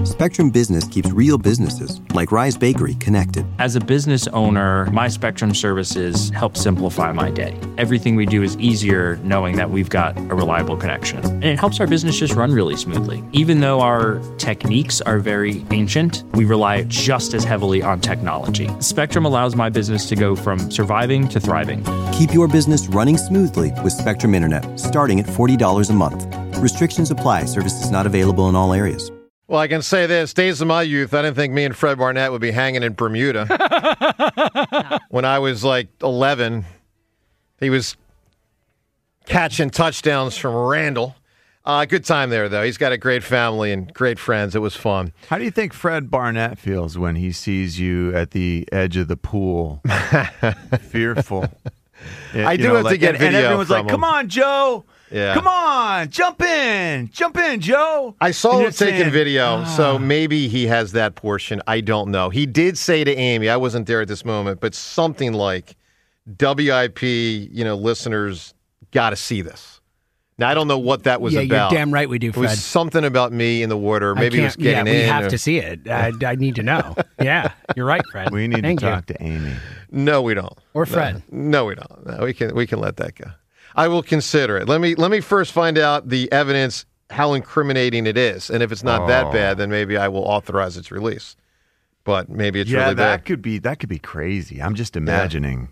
Spectrum Business keeps real businesses, like Rise Bakery, connected. As a business owner, my Spectrum services help simplify my day. Everything we do is easier knowing that we've got a reliable connection. And it helps our business just run really smoothly. Even though our techniques are very ancient, we rely just as heavily on technology. Spectrum allows my business to go from surviving to thriving. Keep your business running smoothly with Spectrum Internet, starting at $40 a month. Restrictions apply. Services not available in all areas. Well, I can say this. Days of my youth, I didn't think me and Fred Barnett would be hanging in Bermuda. When I was like 11, he was catching touchdowns from Randall. Good time there, though. He's got a great family and great friends. It was fun. How do you think Fred Barnett feels when he sees you at the edge of the pool? Fearful. I do have to get video and everyone's from like, him. "Come on, Joe. Yeah. Come on, jump in, Joe." I saw And him you're taking saying, video, so maybe he has that portion. I don't know. He did say to Amy, I wasn't there at this moment, but something like, WIP, listeners got to see this. Now, I don't know what that was about. Yeah, you're damn right we do, Fred. It was something about me in the water. Maybe it was getting in. We have to see it. I need to know. Yeah, you're right, Fred. We need to talk to Amy. No, we don't. Or Fred. No, we don't. No, we can let that go. I will consider it. Let me first find out the evidence, how incriminating it is, and if it's not that bad, then maybe I will authorize its release. But maybe it's really bad. that could be crazy. I'm just imagining.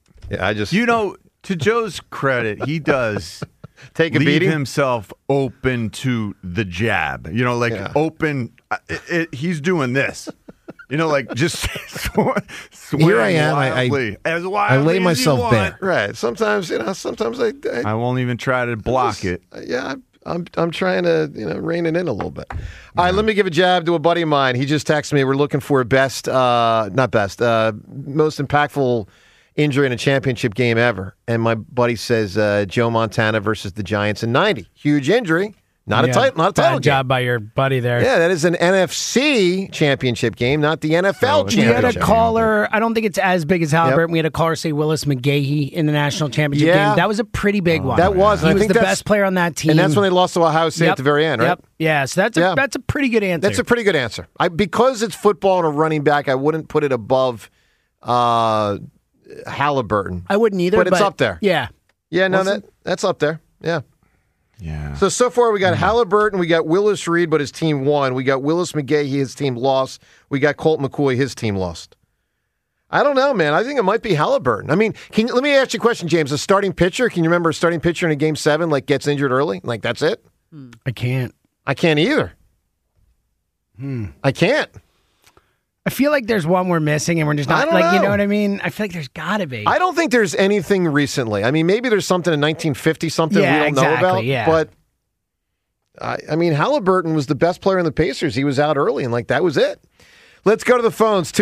To Joe's credit, he does take a leave beating himself open to the jab. Open. He's doing this. Just here I am. Wildly, I lay myself bare. Right. Sometimes, I won't even try to block it. Yeah, I'm trying to, rein it in a little bit. All right, let me give a jab to a buddy of mine. He just texted me. We're looking for most impactful injury in a championship game ever. And my buddy says Joe Montana versus the Giants in '90. Huge injury. Not a title game. Job by your buddy there. Yeah, that is an NFC championship game, not the NFL championship. We had a caller, I don't think it's as big as Halliburton. We had a caller say Willis McGahee in the national championship game. That was a pretty big one. That was. He was the best player on that team. And that's when they lost to Ohio State at the very end, right? Yep. Yeah, so that's a pretty good answer. That's a pretty good answer. Because it's football and a running back, I wouldn't put it above Halliburton. I wouldn't either. But it's up there. Yeah. Yeah, no, that's up there. Yeah. Yeah. So far we got Halliburton, we got Willis Reed, but his team won. We got Willis McGahee, his team lost. We got Colt McCoy, his team lost. I don't know, man. I think it might be Halliburton. I mean, let me ask you a question, James. A starting pitcher, can you remember a starting pitcher in a Game 7, gets injured early? That's it? I can't. I can't either. I can't. I feel like there's one we're missing, and we're just not, you know what I mean? I feel like there's got to be. I don't think there's anything recently. I mean, maybe there's something in 1950-something we don't know about. Yeah. But, I mean, Halliburton was the best player in the Pacers. He was out early, and, that was it. Let's go to the phones,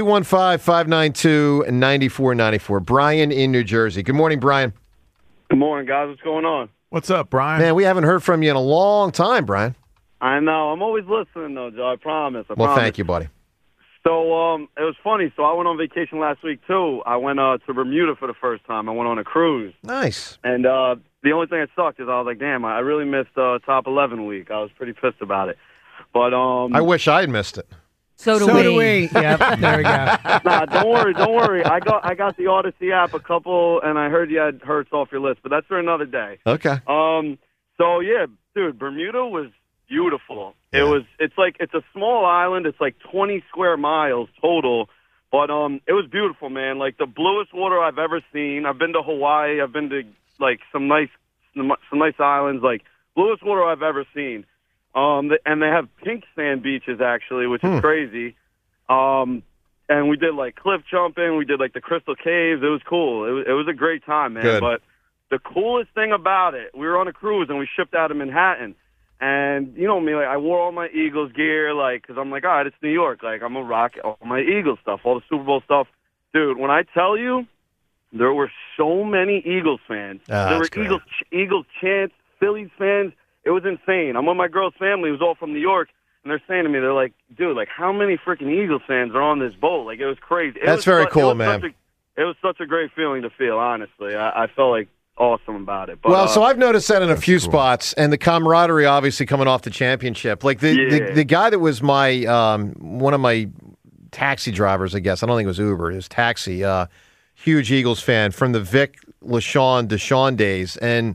215-592-9494. Brian in New Jersey. Good morning, Brian. Good morning, guys. What's going on? What's up, Brian? Man, we haven't heard from you in a long time, Brian. I know. I'm always listening, though, Joe. I promise. Thank you, buddy. So it was funny. So I went on vacation last week, too. I went to Bermuda for the first time. I went on a cruise. Nice. And the only thing that sucked is I was like, damn, I really missed Top 11 week. I was pretty pissed about it. But I wish I had missed it. So do we. Yep, there we go. Nah, don't worry. I got the Odyssey app and I heard you had Hurts off your list, but that's for another day. Okay. So yeah, dude, Bermuda was beautiful. Yeah. It's a small island. It's 20 square miles total, but it was beautiful, man. The bluest water I've ever seen. I've been to Hawaii. I've been to some nice islands. Bluest water I've ever seen. And they have pink sand beaches actually, which is crazy. And we did cliff jumping. We did the Crystal Caves. It was cool. It was a great time, man. Good. But the coolest thing about it, we were on a cruise and we shipped out of Manhattan. And you know me, I wore all my Eagles gear, because I'm all right, it's New York. I'm going to rock all my Eagles stuff, all the Super Bowl stuff. Dude, when I tell you, there were so many Eagles fans. There were great. Eagles chants, Phillies fans. It was insane. I'm with my girl's family, who's all from New York, and they're saying to me, they're like, dude, how many freaking Eagles fans are on this boat? It was crazy. That's very cool, man. It was such a great feeling to feel, honestly. I felt like awesome about it. But, well, so I've noticed that in a few spots, and the camaraderie obviously coming off the championship. Like the guy that was my one of my taxi drivers, I guess. I don't think it was Uber. It was taxi. Huge Eagles fan from the Vic LaShawn Deshaun days, and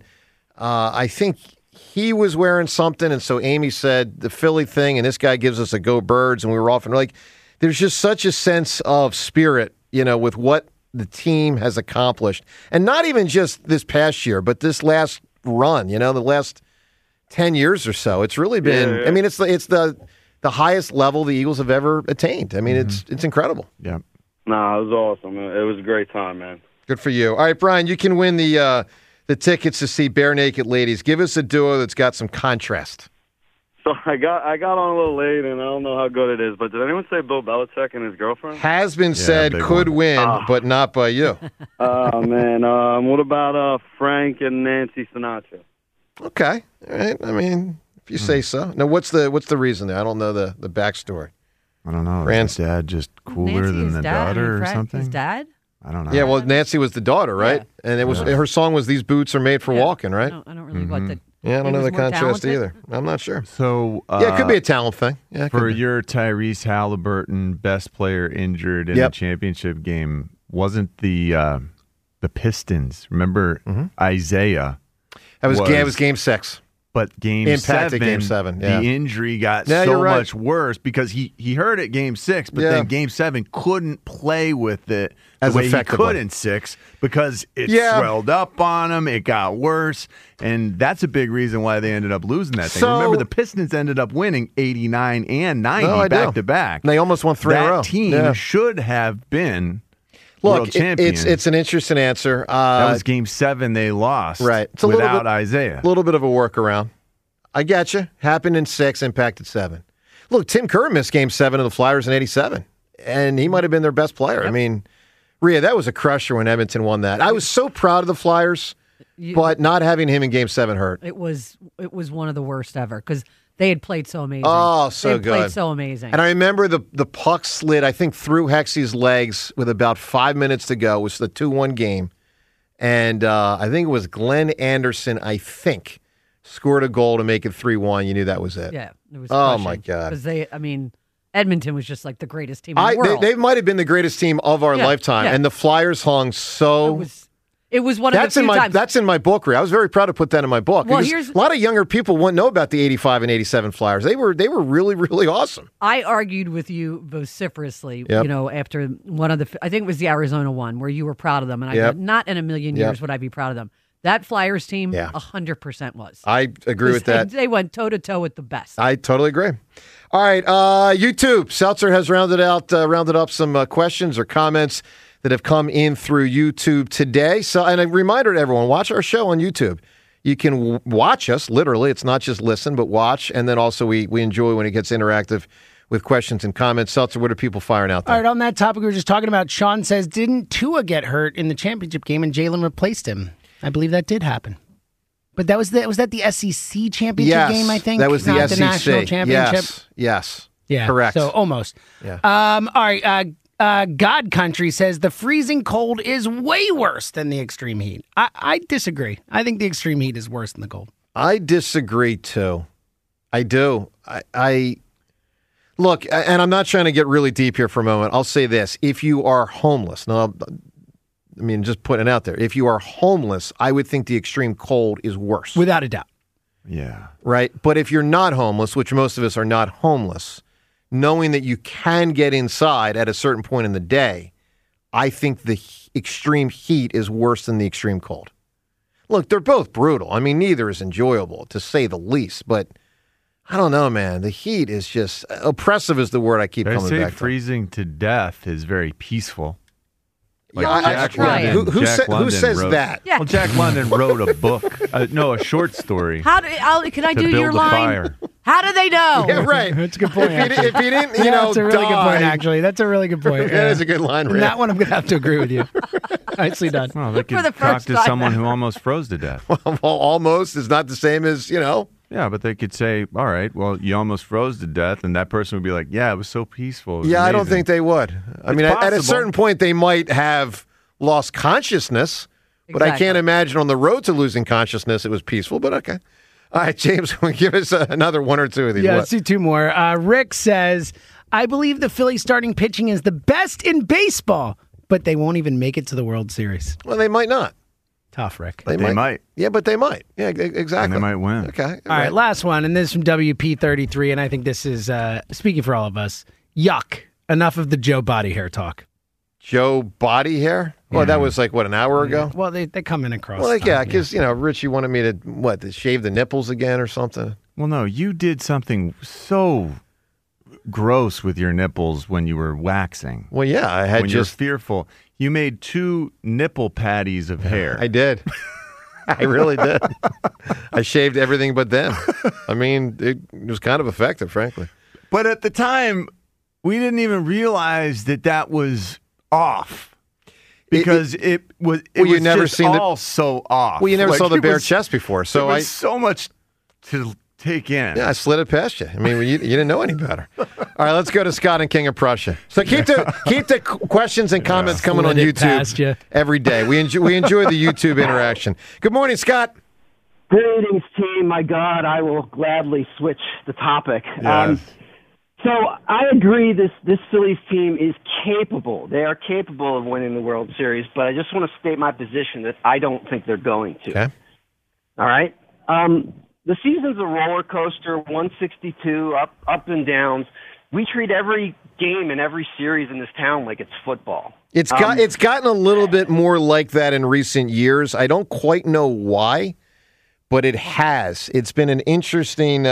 I think he was wearing something, and so Amy said the Philly thing, and this guy gives us a go Birds, and we were off and like, there's just such a sense of spirit, with what the team has accomplished, and not even just this past year, but this last run, the last 10 years or so. It's really been. I mean, it's the highest level the Eagles have ever attained. I mean, it's incredible. Yeah. Nah, it was awesome. It was a great time, man. Good for you. All right, Brian, you can win the tickets to see Bare Naked Ladies. Give us a duo that's got some contrast. So I got on a little late, and I don't know how good it is, but did anyone say Bill Belichick and his girlfriend? Has been said could win, but not by you. Oh, man. What about Frank and Nancy Sinatra? Okay. All right. I mean, if you say so. Now, what's the reason there? I don't know the backstory. I don't know. Is his dad just cooler than the daughter or something? His dad? I don't know. Yeah, well, Nancy was the daughter, right? Yeah. And it was her song was "These Boots Are Made for Walking," right? I don't really like that. Yeah, I don't know the contrast talented? either. I'm not sure. So yeah, it could be a talent thing. Yeah, for your Tyrese Halliburton, best player injured in the championship game, wasn't the Pistons? Remember Isaiah? It was Game 6. But Game 7, yeah. the injury got so much worse because he hurt it Game 6, but then Game 7 couldn't play with it the way he could in 6 because it swelled up on him. It got worse, and that's a big reason why they ended up losing that thing. Remember, the Pistons ended up winning 89 and 90 back-to-back. They almost won 3 in a row. That team should have been world champion. It's an interesting answer. That was Game 7 they lost without Isaiah. A little bit of a workaround. I get you. Happened in 6, impacted 7. Look, Tim Kerr missed Game 7 of the Flyers in 87, and he might have been their best player. Yep. I mean, Rhea, that was a crusher when Edmonton won that. I was so proud of the Flyers, but not having him in Game 7 hurt. It was one of the worst ever because they had played so amazing. Oh, so good. Played so amazing. And I remember the puck slid, I think, through Hexie's legs with about 5 minutes to go. It was the 2-1 game. And I think it was Glenn Anderson, scored a goal to make it 3-1. You knew that was it. Yeah. It was crushing. My God. Because Edmonton was just like the greatest team in the world. They might have been the greatest team of our lifetime. Yeah. And the Flyers hung so... It was one of the few times. That's in my book, Ray. I was very proud to put that in my book. Well, because a lot of younger people wouldn't know about the 85 and 87 Flyers. They were really, really awesome. I argued with you vociferously, after one of the... I think it was the Arizona one, where you were proud of them. And I said, not in a million years would I be proud of them. That Flyers team, 100% was. I agree with that. They went toe-to-toe with the best. I totally agree. All right, YouTube. Seltzer has rounded up some questions or comments that have come in through YouTube today. So, and a reminder to everyone, watch our show on YouTube. You can watch us, literally. It's not just listen, but watch. And then also we enjoy when it gets interactive with questions and comments. Seltzer, what are people firing out there? All right, on that topic we were just talking about, Sean says, didn't Tua get hurt in the championship game and Jalen replaced him? I believe that did happen. But was that the SEC championship game, I think? That was not the SEC. The national championship? Yes. Yeah. Correct. So almost. Yeah. All right. God Country says the freezing cold is way worse than the extreme heat. I disagree. I think the extreme heat is worse than the cold. I disagree, too. I do. I look, and I'm not trying to get really deep here for a moment. I'll say this. If you are homeless, now, I mean, just putting it out there. If you are homeless, I would think the extreme cold is worse. Without a doubt. Yeah. Right? But if you're not homeless, which most of us are not homeless, knowing that you can get inside at a certain point in the day, I think the extreme heat is worse than the extreme cold. Look, they're both brutal. I mean, neither is enjoyable, to say the least. But I don't know, man. The heat is just oppressive is the word I keep coming back to. Freezing to death is very peaceful. Who says that? Yeah. Well, Jack London wrote a book. A short story. Can I do your line? Fire. How do they know? Yeah, right. That's a good point. If he didn't, that's a really good point, actually. That's a really good point. That is a good line, Rick. That one I'm going to have to agree with you. Nicely done. Well, they could talk to someone who almost froze to death. Well, almost is not the same as, Yeah, but they could say, all right, well, you almost froze to death, and that person would be like, yeah, it was so peaceful. Yeah, I don't think they would. I mean, at a certain point, they might have lost consciousness, But I can't imagine on the road to losing consciousness it was peaceful, but okay. All right, James, give us another one or two of these. Yeah, let's do two more. Rick says, I believe the Phillies starting pitching is the best in baseball, but they won't even make it to the World Series. Well, they might not. Tough, Rick. They might. Yeah, but they might. Yeah, exactly. And they might win. Okay. All right, last one, and this is from WP33, and I think this is, speaking for all of us, yuck. Enough of the Joe body hair talk. Joe body hair? Well, that was like, an hour ago? Well, they come in across. Well, because, Richie wanted me to shave the nipples again or something? Well, no, you did something so gross with your nipples when you were waxing. Well, yeah, I had when you're fearful. You made 2 nipple patties of hair. I did. I really did. I shaved everything but them. I mean, it was kind of effective, frankly. But at the time, we didn't even realize that was off. Because it was so off. Well, you never saw the bare chest before. So there was so much to take in. Yeah, I slid it past you. I mean, you didn't know any better. All right, let's go to Scott in King of Prussia. So keep the questions and comments coming on YouTube every day. We enjoy the YouTube interaction. Good morning, Scott. Greetings, team. My God, I will gladly switch the topic. Yes. So I agree this Phillies team is capable. They are capable of winning the World Series, but I just want to state my position that I don't think they're going to. Okay. All right? The season's a roller coaster, 162, up and downs. We treat every game and every series in this town like it's football. It's gotten a little bit more like that in recent years. I don't quite know why, but it has. It's been an interesting...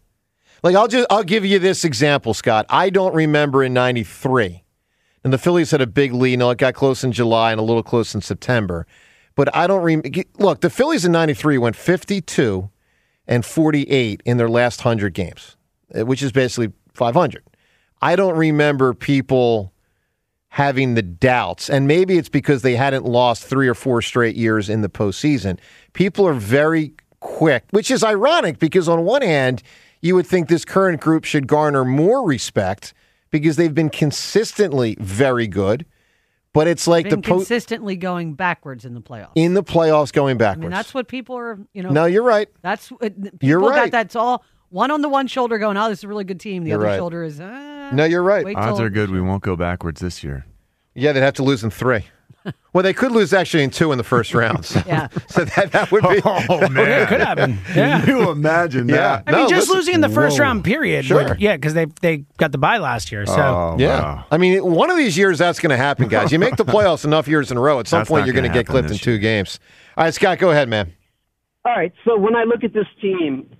I'll give you this example, Scott. I don't remember in '93, and the Phillies had a big lead. It got close in July and a little close in September. But I don't look. The Phillies in '93 went 52 and 48 in their last 100 games, which is basically 500. I don't remember people having the doubts, and maybe it's because they hadn't lost 3 or 4 straight years in the postseason. People are very quick, which is ironic because on one hand, you would think this current group should garner more respect because they've been consistently very good. But it's like consistently going backwards in the playoffs. In the playoffs, going backwards. I mean, that's what people are, No, you're right. You're right. That's all. One on the one shoulder going, oh, this is a really good team. The other shoulder is, No, you're right. Odds are good we won't go backwards this year. Yeah, they'd have to lose in 3. Well, they could lose actually in 2 in the first round. So, yeah. So that would be. Oh, man. It could happen. Yeah. Can you imagine that? I mean, losing in the first round period. Sure. Because they got the bye last year. So Wow. I mean, one of these years that's going to happen, guys. You make the playoffs enough years in a row. At some point, you're going to get clipped in 2 games. All right, Scott, go ahead, man. All right. So when I look at this team,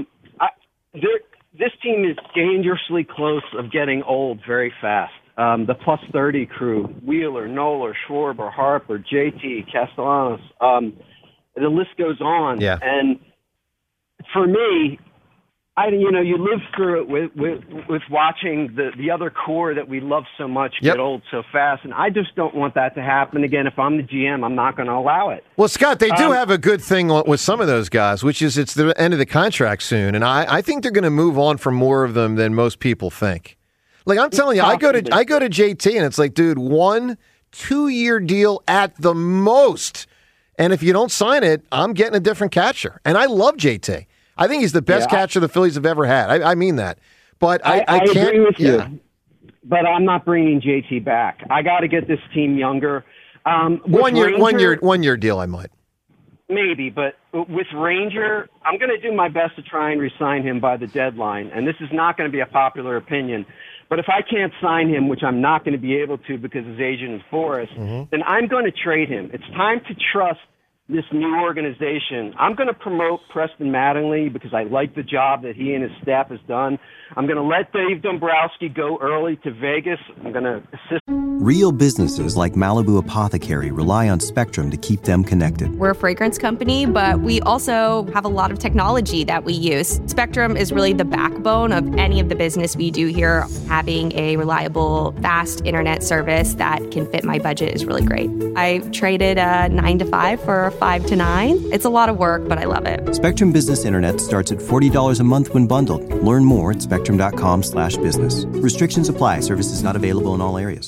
this team is dangerously close of getting old very fast. The plus 30 crew, Wheeler, Nola, Schwarber, Harper, JT, Castellanos, the list goes on. Yeah. And for me, you live through it with watching the other core that we love so much get old so fast, and I just don't want that to happen again. If I'm the GM, I'm not going to allow it. Well, Scott, they do have a good thing with some of those guys, which is it's the end of the contract soon, and I think they're going to move on from more of them than most people think. Like I'm telling you, I go to JT and it's like, dude, 1-2 year deal at the most. And if you don't sign it, I'm getting a different catcher. And I love JT. I think he's the best catcher the Phillies have ever had. I mean that. But I can't agree with you. But I'm not bringing JT back. I got to get this team younger. 1 year deal, I might. Maybe, but with Ranger, I'm going to do my best to try and re-sign him by the deadline. And this is not going to be a popular opinion. But if I can't sign him, which I'm not going to be able to because his agent is Forrest, then I'm going to trade him. It's time to trust this new organization. I'm going to promote Preston Mattingly because I like the job that he and his staff has done. I'm going to let Dave Dombrowski go early to Vegas. I'm going to assist. Real businesses like Malibu Apothecary rely on Spectrum to keep them connected. We're a fragrance company, but we also have a lot of technology that we use. Spectrum is really the backbone of any of the business we do here. Having a reliable, fast internet service that can fit my budget is really great. I traded a 9 to 5 for a 5 to 9. It's a lot of work, but I love it. Spectrum Business Internet starts at $40 a month when bundled. Learn more at spectrum.com/business. Restrictions apply. Services not available in all areas.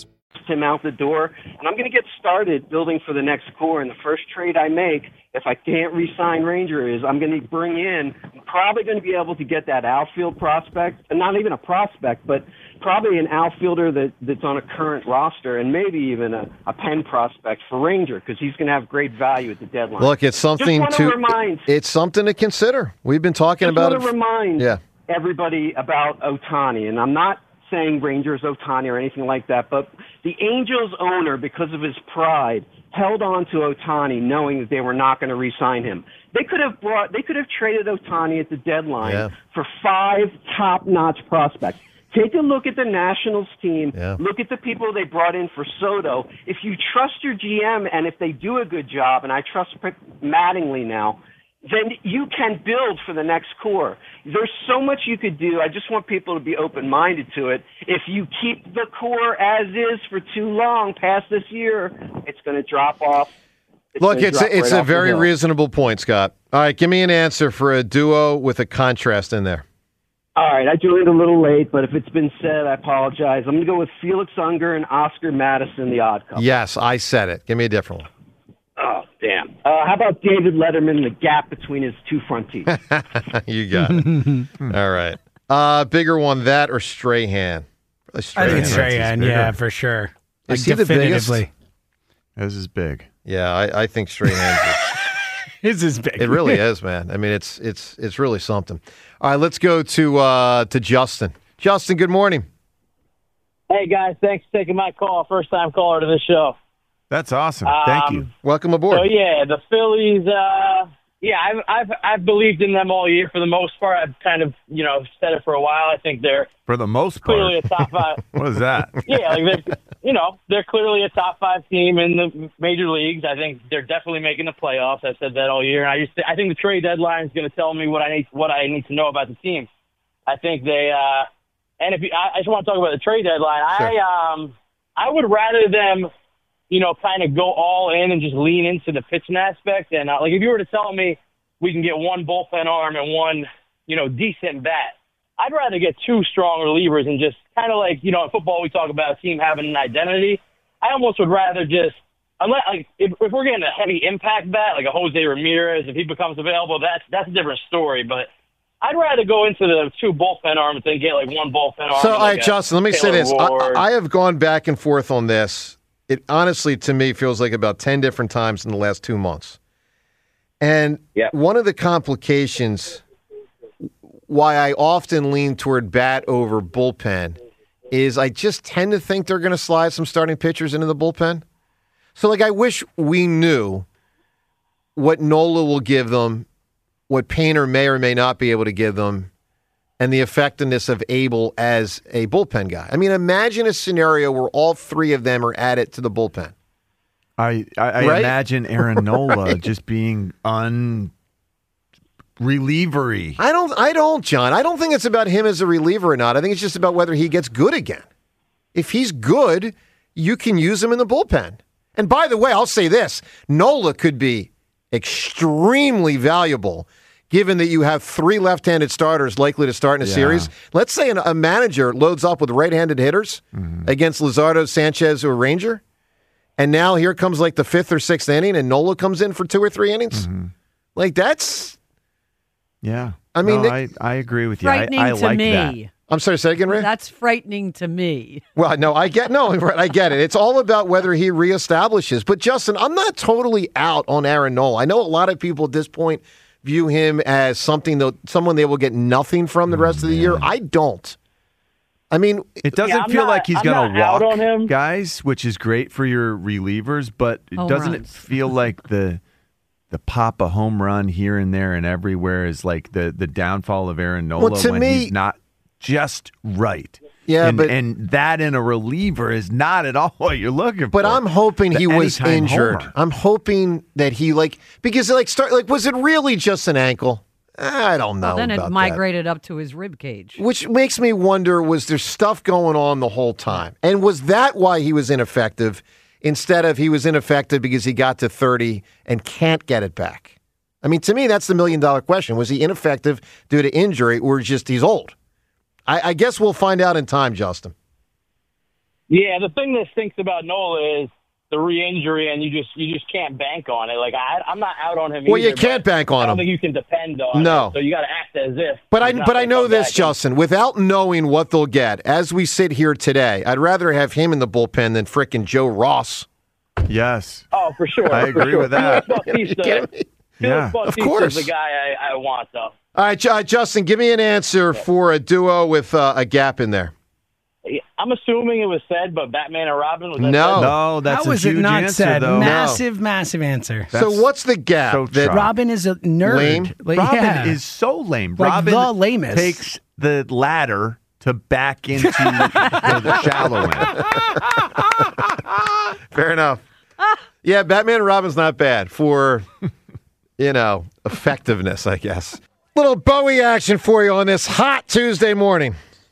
him out the door. And I'm going to get started building for the next core. And the first trade I make, if I can't re-sign Ranger, is I'm going to bring in, I'm probably going to be able to get that outfield prospect, and not even a prospect, but probably an outfielder that's on a current roster, and maybe even a pen prospect for Ranger, because he's going to have great value at the deadline. Look, it's something it's something to consider. We've been talking about it. Remind everybody about Ohtani, and I'm not saying Rangers Ohtani or anything like that, but the Angels owner, because of his pride, held on to Ohtani knowing that they were not going to re-sign him. They could have traded Ohtani at the deadline for 5 top-notch prospects. Take a look at the Nationals team. Yeah. Look at the people they brought in for Soto. If you trust your GM and if they do a good job, and I trust Mattingly now, then you can build for the next core. There's so much you could do. I just want people to be open-minded to it. If you keep the core as is for too long past this year, it's going to drop off. It's a very reasonable point, Scott. All right, give me an answer for a duo with a contrast in there. All right, I joined a little late, but if it's been said, I apologize. I'm going to go with Felix Unger and Oscar Madison, the odd couple. Yes, I said it. Give me a different one. Oh, damn. How about David Letterman, the gap between his 2 front teeth? You got it. All right. Bigger one, that or Strahan? I think Strahan, yeah, for sure. Is he definitively the biggest? This is big. Yeah, I think Strahan This is big. It really is, man. I mean, it's really something. All right, let's go to Justin. Justin, good morning. Hey, guys. Thanks for taking my call. First-time caller to the show. That's awesome. Thank you. Welcome aboard. So, yeah, the Phillies, I've believed in them all year for the most part. I've kind of, said it for a while. I think they're for the most part clearly a top 5. What is that? Yeah, they're clearly a top 5 team in the major leagues. I think they're definitely making the playoffs. I've said that all year. And I think the trade deadline is going to tell me what I need to know about the team. I think they and I just want to talk about the trade deadline. Sure. I would rather them kind of go all in and just lean into the pitching aspect. And if you were to tell me we can get one bullpen arm and one, decent bat, I'd rather get 2 strong relievers and just kind of in football we talk about a team having an identity. I almost would rather just, if we're getting a heavy impact bat like a Jose Ramirez, if he becomes available, that's a different story. But I'd rather go into the 2 bullpen arms than get one bullpen arm. So, all right, Justin, let me say this. I have gone back and forth on this. It honestly, to me, feels like about 10 different times in the last 2 months. And one of the complications why I often lean toward bat over bullpen is I just tend to think they're going to slide some starting pitchers into the bullpen. So, I wish we knew what Nola will give them, what Painter may or may not be able to give them, and the effectiveness of Abel as a bullpen guy. I mean, imagine a scenario where all 3 of them are added to the bullpen. I right? imagine Aaron Nola just being relievery. I don't, John. I don't think it's about him as a reliever or not. I think it's just about whether he gets good again. If he's good, you can use him in the bullpen. And by the way, I'll say this. Nola could be extremely valuable given that you have 3 left-handed starters likely to start in a series. Let's say a manager loads up with right-handed hitters against Luzardo, Sanchez, or Ranger, and now here comes the 5th or 6th inning, and Nola comes in for 2 or 3 innings. That's... Yeah. I mean... I agree with you. Frightening I to like me. that. I'm sorry, say again, Ray? That's frightening to me. Well, no, I get it. It's all about whether he reestablishes. But, Justin, I'm not totally out on Aaron Nola. I know a lot of people at this point view him as someone they will get nothing from the rest of the year. I don't. I mean, it doesn't feel like he's going to walk on him, guys, which is great for your relievers, but doesn't it feel like the pop a home run here and there and everywhere is the downfall of Aaron Nola when he's not just right? Yeah, and that in a reliever is not at all what you're looking for. But I'm hoping he was injured. Homer. I'm hoping that he because was it really just an ankle? I don't know. Well, then it migrated up to his rib cage, which makes me wonder: was there stuff going on the whole time, and was that why he was ineffective? Instead of he was ineffective because he got to 30 and can't get it back. I mean, to me, that's the $1 million question: was he ineffective due to injury, or just he's old? I guess we'll find out in time, Justin. Yeah, the thing that stinks about Nola is the re-injury, and you just can't bank on it. Like I'm not out on him. Well, either, you can't bank on him. I don't think you can depend on. No. It, so you got to act as if. But I know this, Justin. Without knowing what they'll get, as we sit here today, I'd rather have him in the bullpen than frickin' Joe Ross. Yes. Oh, for sure. I agree with that. Yeah, of course. The guy I want, though. All right, Justin, give me an answer for a duo with a gap in there. I'm assuming it was said, but Batman and Robin was that No, that's How a was huge it not answer, said? though. Massive answer. So what's the gap? So that Robin is a nerd. Lame? Robin is so lame. Like Robin the lamest. takes the ladder to back into the shallow end. Fair enough. Yeah, Batman and Robin's not bad for, effectiveness, I guess. Little Bowie action for you on this hot Tuesday morning.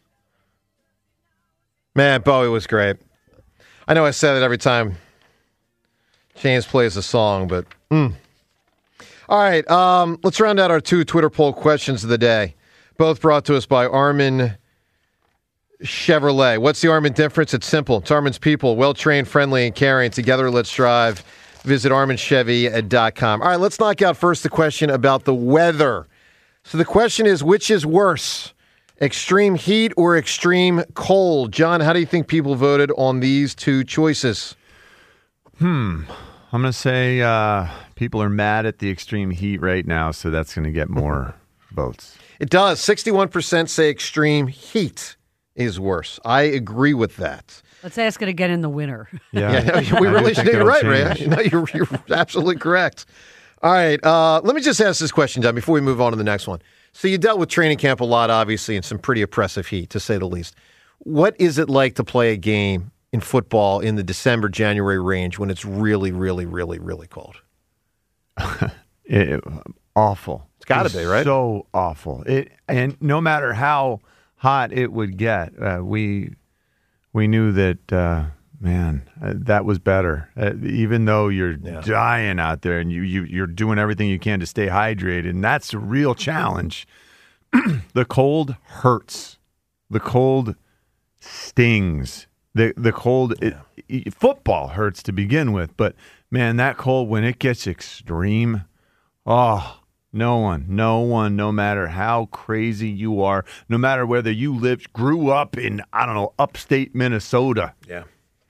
Man, Bowie was great. I know I say that every time James plays a song, but... All right, let's round out our 2 Twitter poll questions of the day, both brought to us by Armin Chevrolet. What's the Armin difference? It's simple. It's Armin's people, well-trained, friendly, and caring. Together, let's drive. Visit ArminChevy.com. All right, let's knock out first the question about the weather. So the question is, which is worse? Extreme heat or extreme cold? John, how do you think people voted on these 2 choices? I'm going to say people are mad at the extreme heat right now, so that's going to get more votes. It does. 61% say extreme heat is worse. I agree with that. Let's ask it again in the winter. Yeah, we really should do it right, Ray. No, you're absolutely correct. All right, let me just ask this question, John, before we move on to the next one. So you dealt with training camp a lot, obviously, in some pretty oppressive heat, to say the least. What is it like to play a game in football in the December, January range when it's really, really, really, really cold? Awful. It's got to be, right? So awful. And no matter how hot it would get, we knew that, that was better. Even though you're dying out there and you're doing everything you can to stay hydrated, and that's a real challenge. The cold hurts. The cold stings. The cold football hurts to begin with, but man, that cold when it gets extreme, no one, no matter how crazy you are, no matter whether you grew up in upstate Minnesota. Yeah.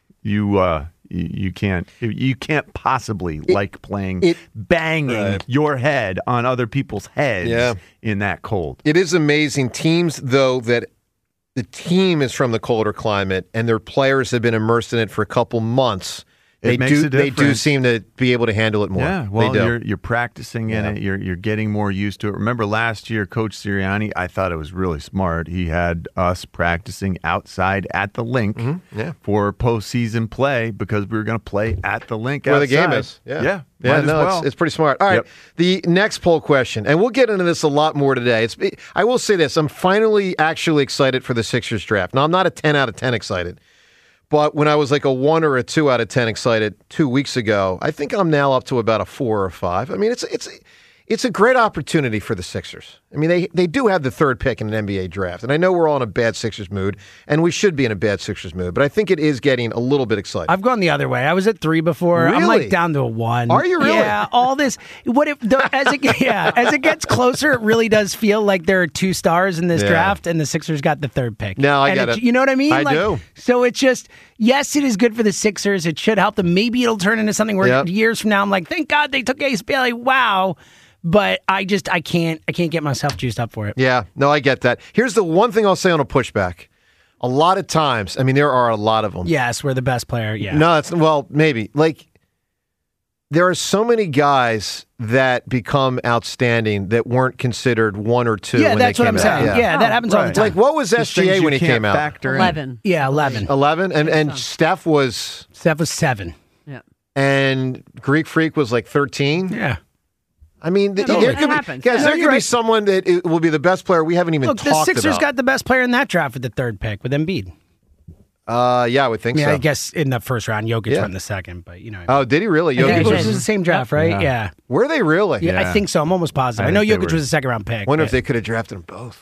You can't possibly like banging your head on other people's heads in that cold. It is amazing. Teams, though, that the team is from the colder climate and their players have been immersed in it for a couple months. They do seem to be able to handle it more. Yeah, well, you're practicing in it. You're getting more used to it. Remember last year, Coach Sirianni, I thought it was really smart. He had us practicing outside at the link for postseason play because we were going to play at the link where outside. the game is. It's pretty smart. All right, The next poll question, and we'll get into this a lot more today. I will say this: I'm finally actually excited for the Sixers draft. Now, I'm not a 10 out of 10 excited. But when I was like a 1 or a 2 out of 10 excited 2 weeks ago, I think I'm now up to about a 4 or a 5. I mean, it's a great opportunity for the Sixers. I mean, they do have the 3rd pick in an NBA draft. And I know we're all in a bad Sixers mood, and we should be in a bad Sixers mood. But I think it is getting a little bit exciting. I've gone the other way. I was at 3 before. Really? I'm like down to a 1. Are you really? Yeah, all this. As it gets closer, it really does feel like there are 2 stars in this draft, and the Sixers got the 3rd pick. No, I get it. You know what I mean? I do. So it's just, yes, it is good for the Sixers. It should help them. Maybe it'll turn into something where years from now, I'm like, thank God they took Ace Bailey. Wow. But I can't get myself juiced up for it. Yeah, no, I get that. Here's the one thing I'll say on a pushback. A lot of times, I mean, there are a lot of them. Yes, we're the best player, yeah. No, maybe. Like, there are so many guys that become outstanding that weren't considered 1 or 2 when they came out. Yeah, that's what I'm saying. Yeah, that happens all the time. Like, what was SGA when he came out? 11. Yeah, 11. 11? And Steph was 7. Yeah. And Greek Freak was like 13? Yeah. I mean, there could be someone that will be the best player we haven't even talked about. The Sixers got the best player in that draft with the 3rd pick with Embiid. Yeah, I would think so. I guess in the first round, Jokic went in the second, but Oh, did he really? Jokic was the same draft, right? Yeah. Were they really? Yeah, I think so. I'm almost positive. I know Jokic was a second round pick. Wonder if they could have drafted them both.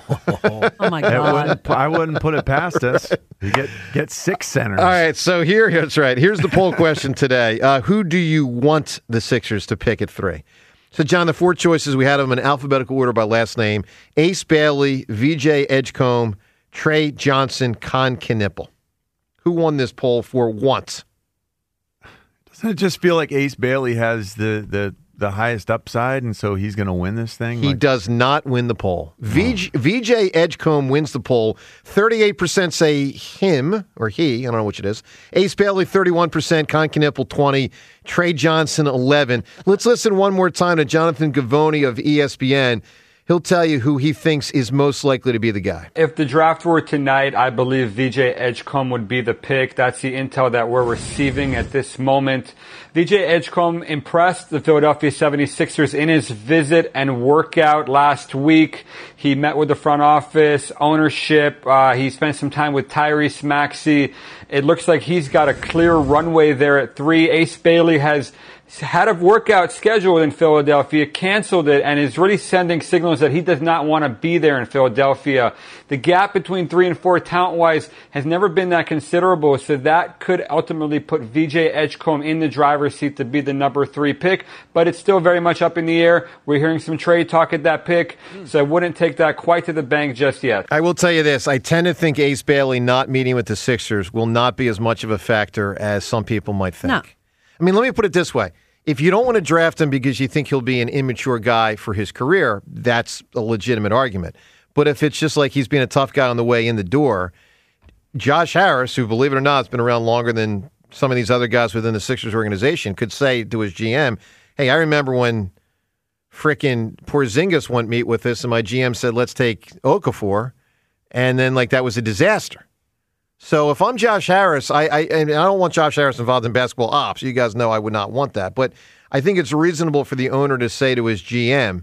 Oh my God! I wouldn't put it past us. You get 6 centers. All right, so that's right. Here's the poll question today. Who do you want the Sixers to pick at 3? So, John, the 4 choices, we had them in alphabetical order by last name: Ace Bailey, VJ Edgecombe, Trey Johnson, Con Knipple. Who won this poll for once? Doesn't it just feel like Ace Bailey has the highest upside, and so he's going to win this thing? He does not win the poll. VJ Edgecombe wins the poll. 38% say him, or he, I don't know which it is. Ace Bailey, 31%. Con Knipple, 20%. Trey Johnson, 11%. Let's listen one more time to Jonathan Givony of ESPN. He'll tell you who he thinks is most likely to be the guy. If the draft were tonight, I believe VJ Edgecombe would be the pick. That's the intel that we're receiving at this moment. VJ Edgecombe impressed the Philadelphia 76ers in his visit and workout last week. He met with the front office, ownership. He spent some time with Tyrese Maxey. It looks like he's got a clear runway there at 3. Ace Bailey has had a workout scheduled in Philadelphia, canceled it, and is really sending signals that he does not want to be there in Philadelphia. The gap between 3 and 4 talent-wise has never been that considerable, so that could ultimately put VJ Edgecombe in the driver's seat to be the number 3 pick, but it's still very much up in the air. We're hearing some trade talk at that pick, so I wouldn't take that quite to the bank just yet. I will tell you this. I tend to think Ace Bailey not meeting with the Sixers will not be as much of a factor as some people might think. No. I mean, let me put it this way. If you don't want to draft him because you think he'll be an immature guy for his career, that's a legitimate argument. But if it's just like he's being a tough guy on the way in the door, Josh Harris, who, believe it or not, has been around longer than some of these other guys within the Sixers organization, could say to his GM, hey, I remember when frickin' Porzingis went meet with us and my GM said, let's take Okafor. And then, that was a disaster. So if I'm Josh Harris, I don't want Josh Harris involved in basketball ops. You guys know I would not want that. But I think it's reasonable for the owner to say to his GM,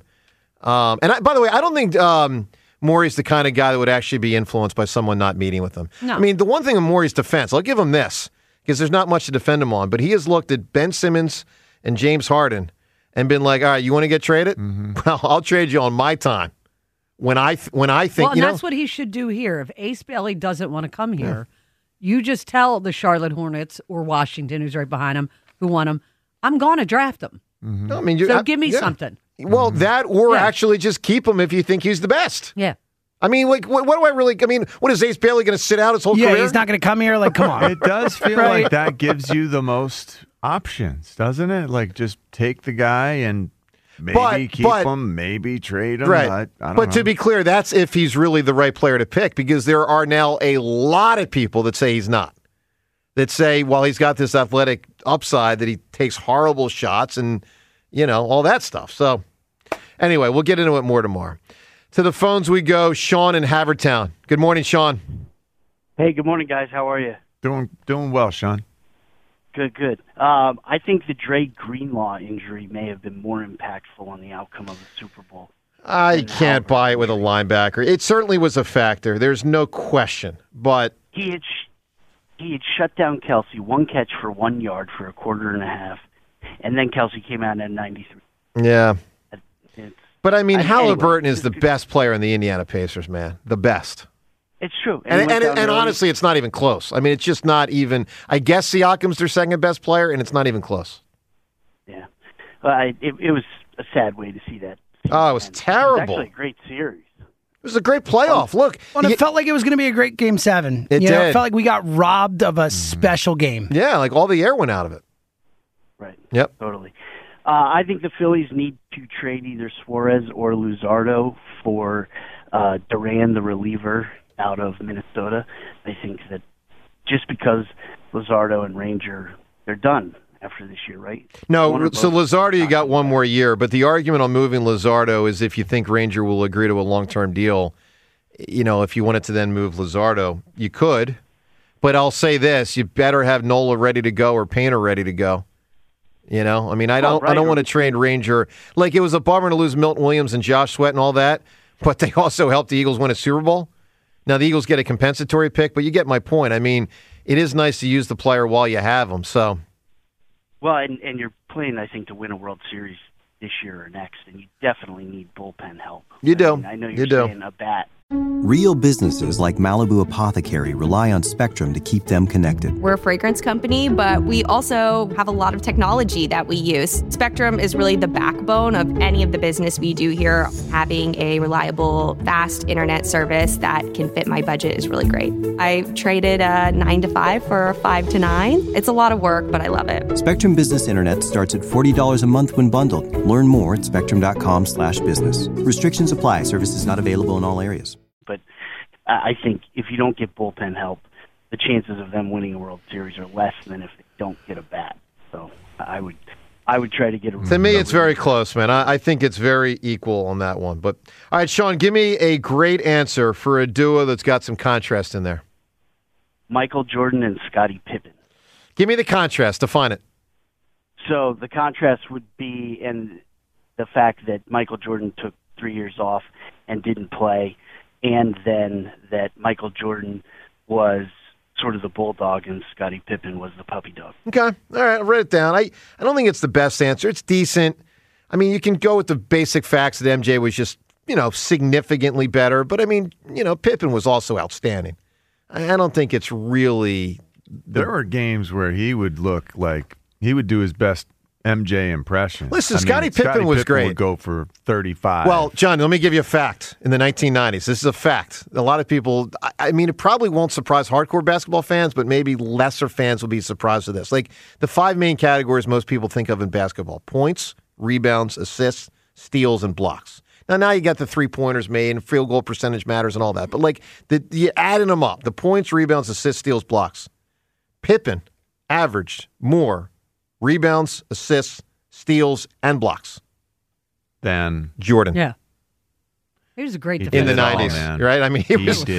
by the way, I don't think Morey's the kind of guy that would actually be influenced by someone not meeting with him. No. I mean, the one thing in Morey's defense, I'll give him this, because there's not much to defend him on, but he has looked at Ben Simmons and James Harden and been like, all right, you want to get traded? Mm-hmm. Well, I'll trade you on my time. When I think, well, and that's what he should do here. If Ace Bailey doesn't want to come here, you just tell the Charlotte Hornets or Washington, who's right behind him, who want him, I'm going to draft him. Mm-hmm. No, I mean, so give me something. Well, that or actually just keep him if you think he's the best. Yeah. I mean, what do I really? I mean, what is Ace Bailey going to sit out his whole career? Yeah, he's not going to come here. Come on. It does feel like that gives you the most options, doesn't it? Just take the guy and maybe keep him, maybe trade him. Right. I don't know. To be be clear, that's if he's really the right player to pick, because there are now a lot of people that say he's not. That say, while he's got this athletic upside, that he takes horrible shots and, all that stuff. So, anyway, we'll get into it more tomorrow. To the phones we go. Sean in Havertown. Good morning, Sean. Hey, good morning, guys. How are you? Doing well, Sean. Good. I think the Dre Greenlaw injury may have been more impactful on the outcome of the Super Bowl. I can't buy it with a linebacker. It certainly was a factor. There's no question. But he had shut down Kelsey, 1 catch for 1 yard for a quarter and a half, and then Kelsey came out at 93. Yeah. But, I mean, Halliburton is the best player in the Indiana Pacers, man. The best. It's true. And honestly, it's not even close. I mean, it's just not even. I guess Siakam's their second best player, and it's not even close. Yeah. It was a sad way to see that. Oh, it was terrible. It was actually a great series. It was a great playoff. Look. Well, it felt like it was going to be a great Game 7. It did. It felt like we got robbed of a special game. Yeah, all the air went out of it. Right. Yep. Totally. I think the Phillies need to trade either Suarez or Luzardo for Duran, the reliever, out of Minnesota. I think that just because Luzardo and Ranger, they're done after this year, right? No, so Luzardo, you got 1 more year, but the argument on moving Luzardo is if you think Ranger will agree to a long-term deal, if you wanted to then move Luzardo, you could. But I'll say this, you better have Nola ready to go or Painter ready to go. I mean, I don't want to trade Ranger. It was a bummer to lose Milton Williams and Josh Sweat and all that, but they also helped the Eagles win a Super Bowl. Now, the Eagles get a compensatory pick, but you get my point. I mean, it is nice to use the player while you have them. So, well, and you're playing, I think, to win a World Series this year or next, and you definitely need bullpen help. You do. I know you're saying a bat. Real businesses like Malibu Apothecary rely on Spectrum to keep them connected. We're a fragrance company, but we also have a lot of technology that we use. Spectrum is really the backbone of any of the business we do here. Having a reliable, fast internet service that can fit my budget is really great. I traded a 9 to 5 for a 5 to 9. It's a lot of work, but I love it. Spectrum Business Internet starts at $40 a month when bundled. Learn more at spectrum.com/business. Restrictions apply. Services not available in all areas. But I think if you don't get bullpen help, the chances of them winning a World Series are less than if they don't get a bat. So I would try to get a. To me, it's very close, man. I think it's very equal on that one. But all right, Sean, give me a great answer for a duo that's got some contrast in there. Michael Jordan and Scottie Pippen. Give me the contrast. Define it. So the contrast would be in the fact that Michael Jordan took 3 years off and didn't play. And then that Michael Jordan was sort of the bulldog and Scottie Pippen was the puppy dog. Okay. All right. I'll write it down. I don't think it's the best answer. It's decent. I mean, you can go with the basic facts that MJ was just, significantly better. But, I mean, Pippen was also outstanding. I don't think it's really... There were games where he would look like he would do his best MJ impression. Listen, Scottie Pippen was great. Would go for 35. Well, John, let me give you a fact. In the 1990s, this is a fact. A lot of people, I mean, it probably won't surprise hardcore basketball fans, but maybe lesser fans will be surprised with this. Like the 5 main categories most people think of in basketball: points, rebounds, assists, steals, and blocks. Now you got the 3-pointers made and field goal percentage matters and all that. But like you adding them up, the points, rebounds, assists, steals, blocks. Pippen averaged more rebounds, assists, steals, and blocks than Jordan. Yeah. He was a great defender. In the 90s, right? I mean, he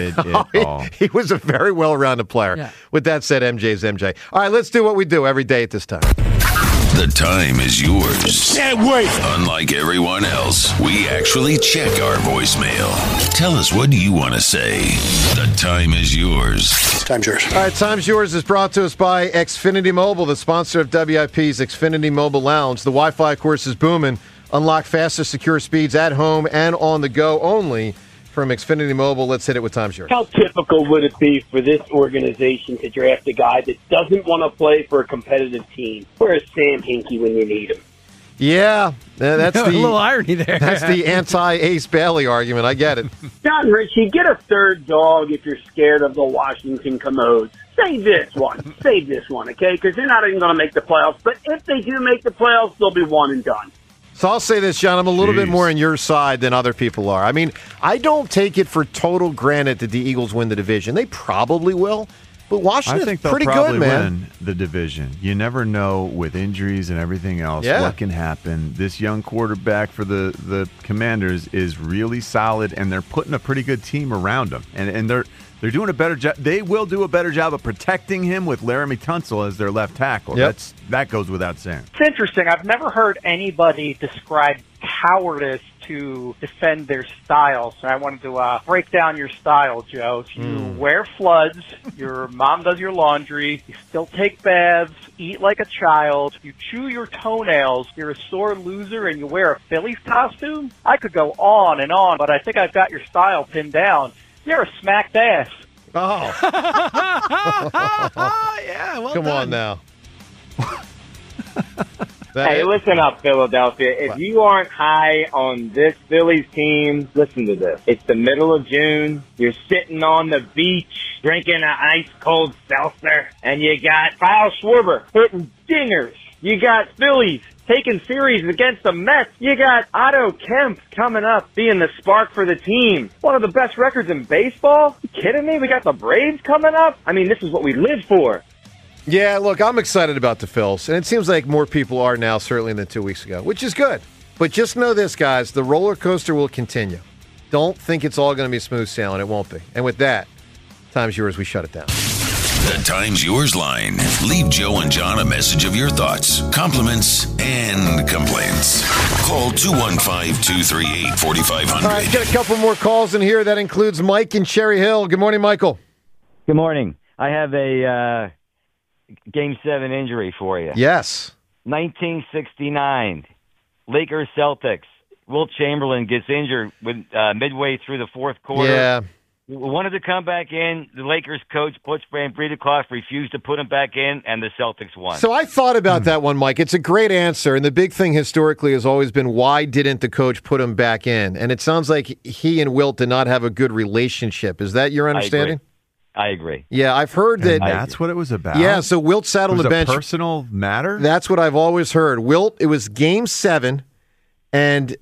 was a very well-rounded player. Yeah. With that said, MJ's MJ. All right, let's do what we do every day at this time. The time is yours. Can't wait. Unlike everyone else, we actually check our voicemail. Tell us, what do you want to say? The time is yours. Time's yours. All right, Time's Yours is brought to us by Xfinity Mobile, the sponsor of WIP's Xfinity Mobile Lounge. The Wi-Fi, of course, is booming. Unlock faster, secure speeds at home and on the go only from Xfinity Mobile. Let's hit it with Time's Yours. How typical would it be for this organization to draft a guy that doesn't want to play for a competitive team? Where's Sam Hinkie when you need him? Yeah, that's the a little irony there. That's the anti-Ace Bailey argument. I get it. John Ritchie, get a third dog if you're scared of the Washington Commodes. Save this one, okay? Because they're not even going to make the playoffs. But if they do make the playoffs, they'll be one and done. So I'll say this, John, I'm a little bit more on your side than other people are. I mean, I don't take it for total granted that the Eagles win the division. They probably will, but Washington's pretty good, man. Win the division. You never know with injuries and everything else what can happen. This young quarterback for the Commanders is really solid, and they're putting a pretty good team around him. And they're doing a better job. They will do a better job of protecting him with Laramie Tunsil as their left tackle. Yep. That goes without saying. It's interesting. I've never heard anybody describe cowardice to defend their style. So I wanted to break down your style, Joe. So you wear floods, your mom does your laundry, you still take baths, eat like a child, you chew your toenails, you're a sore loser, and you wear a Phillies costume? I could go on and on, but I think I've got your style pinned down. You're a smacked ass. Oh. Yeah, well Come done. on now. Hey, listen up, Philadelphia. If you aren't high on this Phillies team, listen to this. It's the middle of June. You're sitting on the beach drinking an ice-cold seltzer, and you got Kyle Schwarber hitting dingers. You got Phillies taking series against the Mets. You got Otto Kemp coming up, being the spark for the team. One of the best records in baseball? You kidding me? We got the Braves coming up? I mean, this is what we live for. Yeah, look, I'm excited about the Phils, and it seems like more people are now, certainly than 2 weeks ago, which is good. But just know this, guys, the roller coaster will continue. Don't think it's all going to be smooth sailing. It won't be. And with that, Time's Yours. We shut it down. The Time's Yours line. Leave Joe and John a message of your thoughts, compliments, and complaints. Call 215-238-4500. All right, get a couple more calls in here. That includes Mike in Cherry Hill. Good morning, Michael. Good morning. I have a Game 7 injury for you. Yes. 1969, Lakers Celtics. Wilt Chamberlain gets injured midway through the fourth quarter. Yeah. Wanted to come back in. The Lakers coach, Butch Van Bredeklaff, refused to put him back in, and the Celtics won. So I thought about that one, Mike. It's a great answer, and the big thing historically has always been, why didn't the coach put him back in? And it sounds like he and Wilt did not have a good relationship. Is that your understanding? I agree. Yeah, I've heard that. And that's what it was about? Yeah, so Wilt sat on the bench. It was a personal matter? That's what I've always heard. Wilt, it was Game 7, and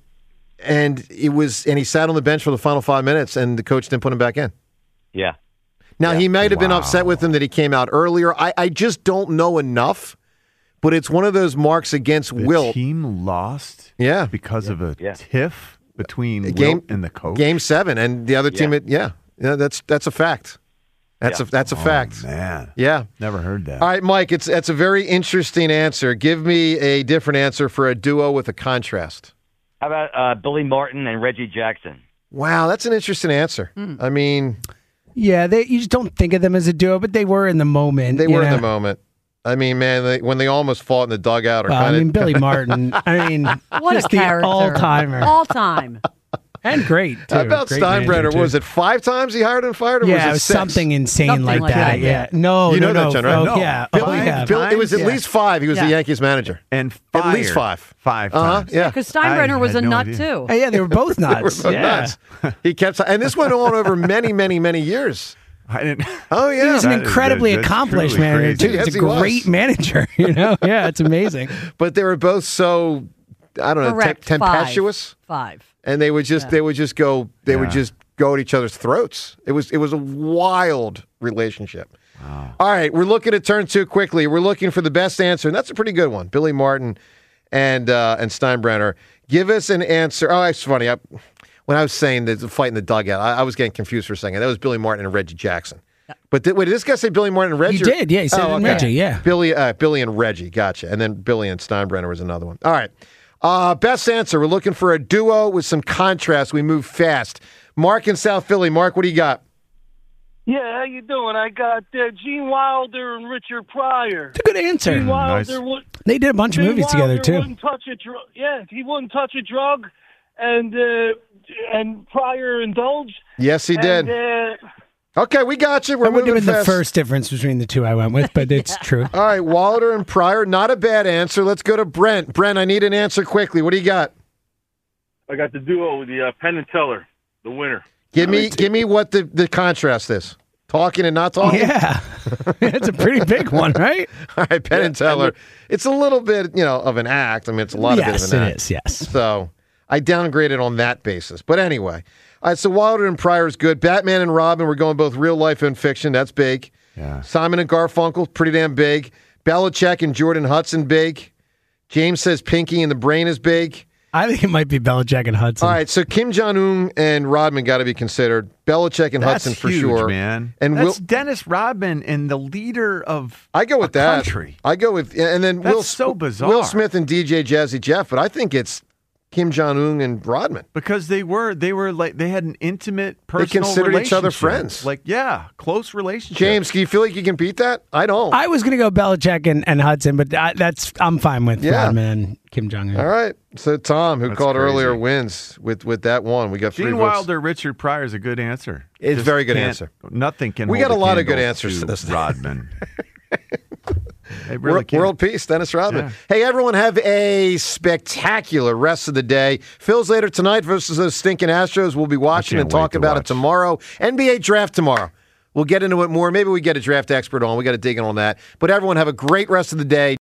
he sat on the bench for the final 5 minutes, and the coach didn't put him back in. Yeah. Now, he might have been upset with him that he came out earlier. I just don't know enough, but it's one of those marks against Wilt. The team lost because of a tiff between Wilt and the coach? Game 7, and the other team, that's a fact. That's a fact. Man. Yeah. Never heard that. All right, Mike, that's a very interesting answer. Give me a different answer for a duo with a contrast. How about Billy Martin and Reggie Jackson? Wow, that's an interesting answer. I mean... Yeah, you just don't think of them as a duo, but they were in the moment. They were in the moment. I mean, man, when they almost fought in the dugout. Billy Martin. I mean, what just a character. The all-timer. All-time. And great, too. How about great Steinbrenner? Was it 5 times he hired and fired? Or was it 6? Something insane like that. Yeah. No, you know that, John, right? No. Yeah. Billy, it was at least 5. He was the Yankees manager. And fired. At least 5. 5 times. Yeah. Because Steinbrenner was a nut, too. Yeah, they were both nuts. Nuts. He kept, and this went on over many, many, many years. I didn't. Oh yeah, he was an incredibly accomplished manager too. Yes, He's a great manager. Yeah, it's amazing. But they were both so, I don't know, tempestuous. 5. And they would just would just go at each other's throats. It was a wild relationship. Wow. All right, we're looking at turn 2 quickly. We're looking for the best answer, and that's a pretty good one. Billy Martin and Steinbrenner. Give us an answer. Oh, it's funny. When I was saying the fight in the dugout, I was getting confused for a second. That was Billy Martin and Reggie Jackson. But did this guy say Billy Martin and Reggie? He did, yeah. He said Reggie, yeah. Billy and Reggie, gotcha. And then Billy and Steinbrenner was another one. All right. Best answer. We're looking for a duo with some contrast. We move fast. Mark in South Philly. Mark, what do you got? Yeah, how you doing? I got Gene Wilder and Richard Pryor. It's a good answer. Gene Wilder they did a bunch of movies together, too. Wouldn't touch a he wouldn't touch a drug, and Pryor indulged. Yes, he did. Okay, we got you. We're moving moving fast. The first difference between the two I went with, but it's true. All right, Wilder and Pryor, not a bad answer. Let's go to Brent. Brent, I need an answer quickly. What do you got? I got the duo with the Penn and Teller, the winner. Give me what the contrast is. Talking and not talking? Yeah. It's a pretty big one, right? All right, Penn and Teller. It's a little bit, of an act. I mean, it's a lot of bit of an act. Yes, it is, yes. So I downgraded on that basis. But anyway. All right, so Wilder and Pryor is good. Batman and Robin, we're going both real life and fiction. That's big. Yeah. Simon and Garfunkel, pretty damn big. Belichick and Jordan Hudson, big. James says Pinky and the Brain is big. I think it might be Belichick and Hudson. All right, so Kim Jong-un and Rodman got to be considered. Belichick and Hudson for huge, sure. Man. And that's Dennis Rodman and the leader of I go with that. Country. I go with and then that's so bizarre. Will Smith and DJ Jazzy Jeff, but I think it's Kim Jong-un and Rodman. Because they were like they had an intimate personal They considered each other friends. Like, close relationship. James, do you feel like you can beat that? I don't. I was going to go Belichick and Hudson, but I'm fine with Rodman and Kim Jong-un. All right. So Tom, who called crazy. earlier, wins with that one. We got 3 Gene votes. Wilder, Richard Pryor is a good answer. It's a very good answer. Nothing can We hold got a lot of good candle answers to this. Rodman. Really World peace, Dennis Rodman. Yeah. Hey, everyone, have a spectacular rest of the day. Phil's later tonight versus those stinking Astros. We'll be watching and talk about it tomorrow. NBA draft tomorrow. We'll get into it more. Maybe we get a draft expert on. We got to dig in on that. But everyone, have a great rest of the day.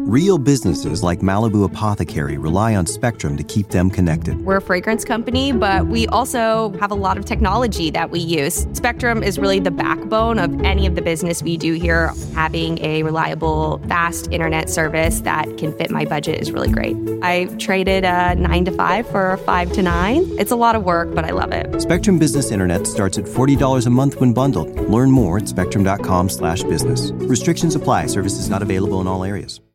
Real businesses like Malibu Apothecary rely on Spectrum to keep them connected. We're a fragrance company, but we also have a lot of technology that we use. Spectrum is really the backbone of any of the business we do here. Having a reliable, fast internet service that can fit my budget is really great. I traded a 9 to 5 for a 5 to 9. It's a lot of work, but I love it. Spectrum Business Internet starts at $40 a month when bundled. Learn more at spectrum.com/business. Restrictions apply. Services not available in all areas.